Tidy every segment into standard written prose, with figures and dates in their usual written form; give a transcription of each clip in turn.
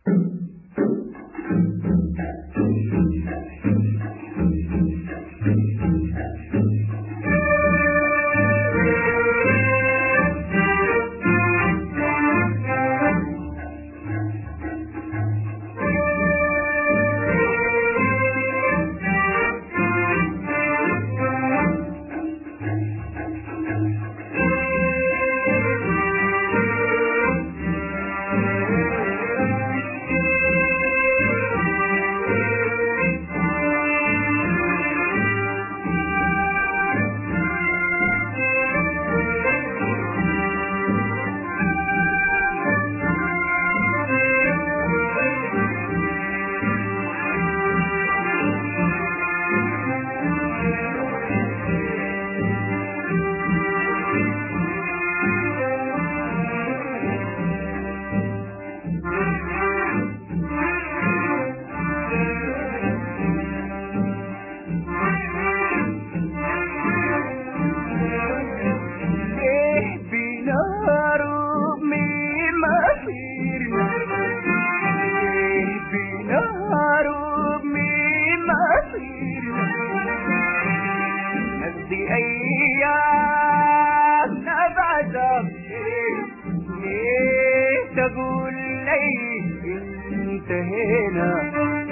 تقول لي انتهينا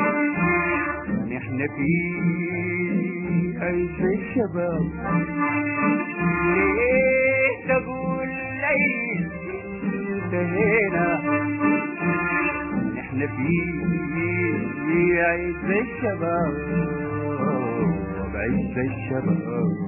نحن في عيش الشباب. ليه تقول لي انتهينا نحن في عيش الشباب عيش الشباب.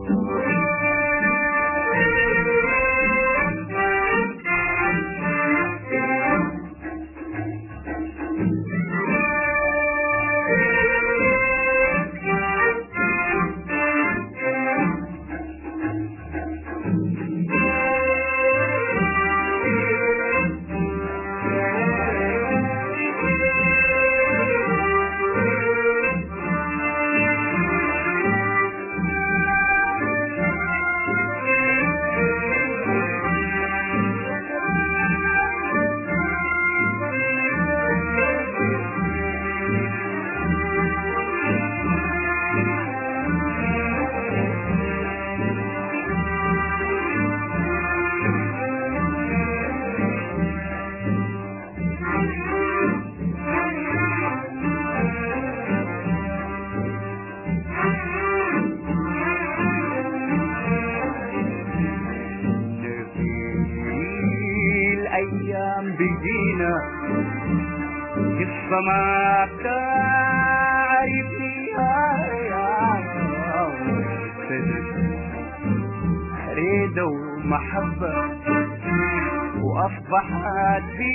بيجينا قصة ما بتعرف فيها ريدة ومحبة وأصبحت في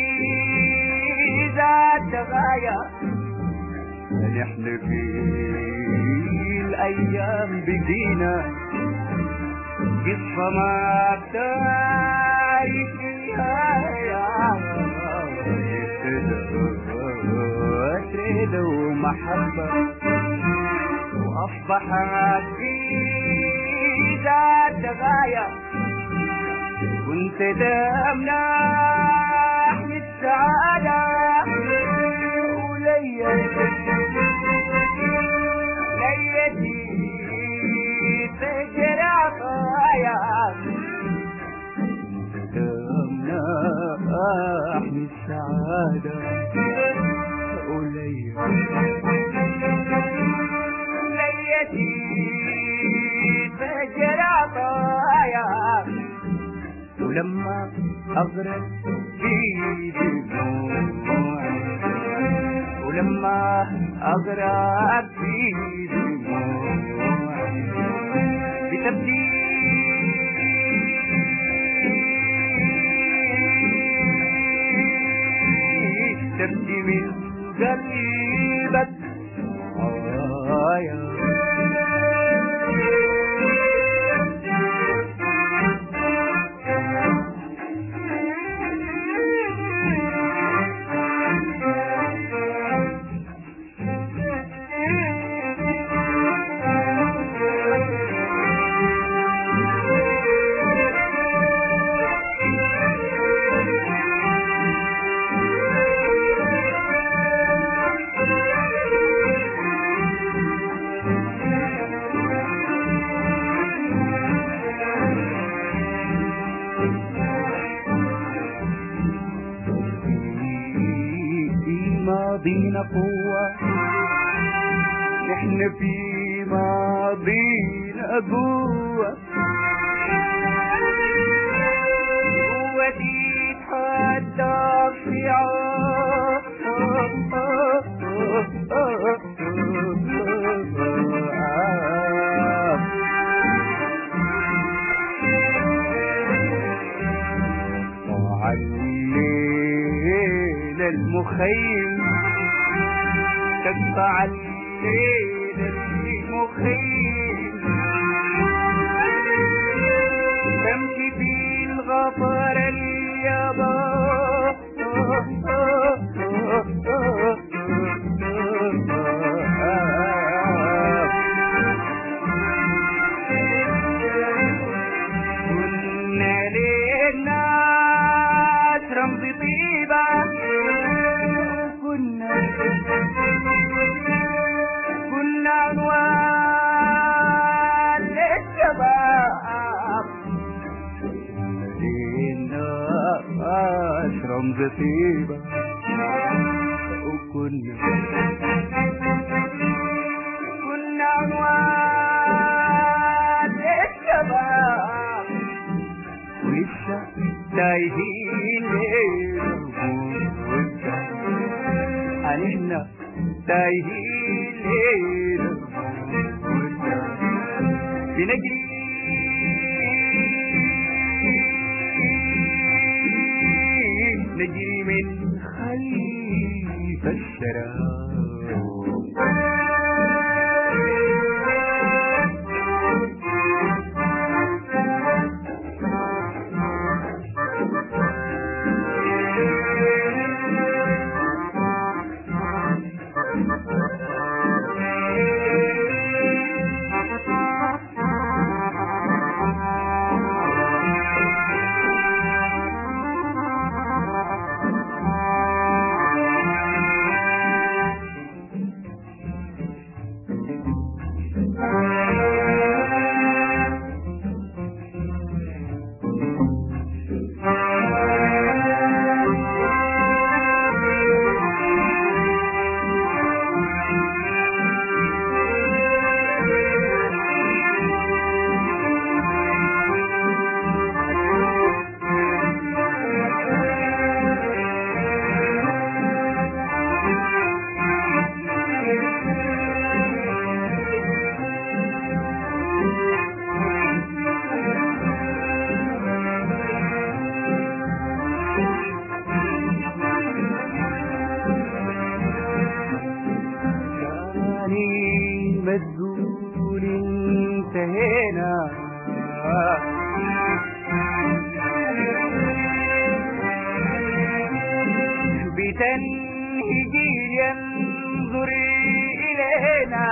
ذات غاية. نحن في الأيام بيجينا قصة ما بتعرف فيها ريدة ومحبة وأصبحت في ذات غاية. كنت دامنا أحمي السعادة ليتي تجري عطايا. دامنا أحمي السعادة ليتي تجري عطايا. ولما أغرق في دموعي ولما أغرق في دموعي بتبدي من قلبك ماضينا قوة، نحن في ماضينا قوة، قوتي تحدى الصعاب. طلع الليل المخيم، تقطع الليل المخيم، تمشي في الغفر اليابان، كنا للناس رمز طيبة، كنا عنوان للشباب، للناس رمز طيبة، وكنا عنوان للشباب، ولسه تايهين احنا تايهين بنجري من خلف الشراب. مسجون انتهينا، بتنهجي ينظري إلينا،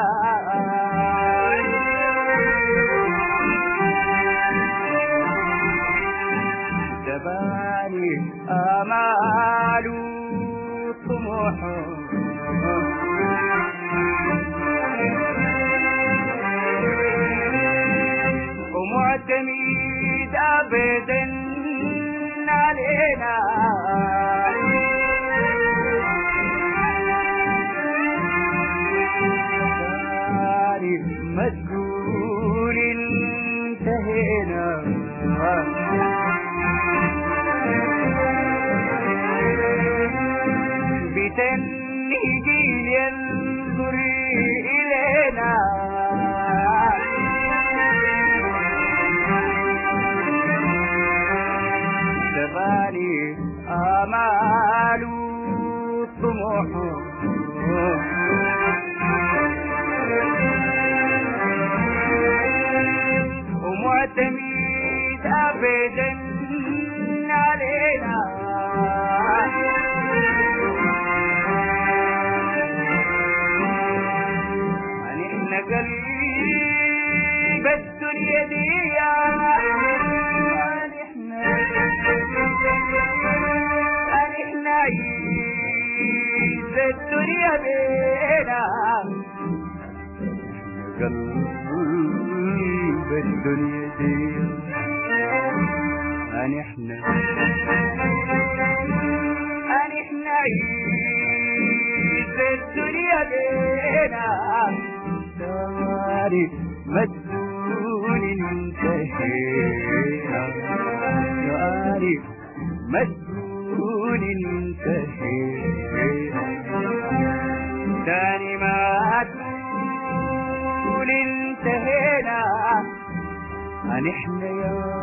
جباني آمال طموح، ومعتمد أبدا علينا، مسجون انتهينا، بتنهجي ينظر إلينا، جباني آمال طموح، ومعتمد أبدا علينا، نحن قلب الدنيا دي، نحن عيد الدنيا بينا، قلب الدنيا دي، نحن عيد الدنيا بينا داري مدون انتهينا داري مدون انتهينا تاني ما تقول انتهينا نحن يا